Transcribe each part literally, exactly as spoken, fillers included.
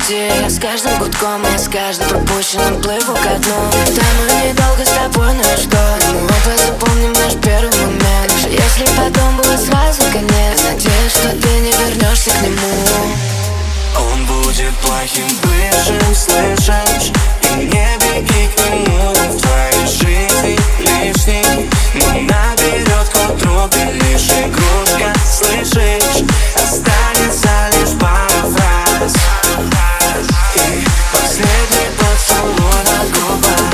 пути. С каждым гудком и с каждым пропущенным плыву ко дну. Да, мы недолго с тобой, ну и что? Мы оба запомним наш первый момент. Если потом будет сразу конец, надеюсь, что ты не вернешься к нему. Он будет плохим бывшим, слышишь? И не беги к нему, он в твоей жизни лишний. Не наперед к утру, ты лишь игрушка, слышишь? Останется лишь пара фраз и последний поцелуй на губах.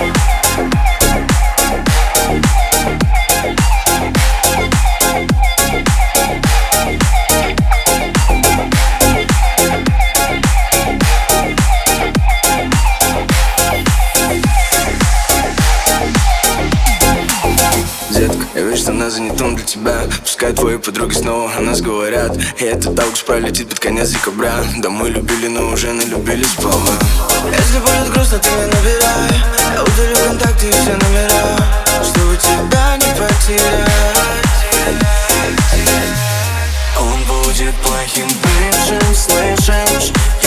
Детка, я вижу, что она занята для тебя. Пускай твои подруги снова о нас говорят, и этот август пролетит под конец декабря. Да мы любили, но уже налюбили сполна. Если будет грустно, ты меня набирай. Я удалю контакты и все номера, чтобы тебя не потерять. Он будет плохим бывшим, слышишь?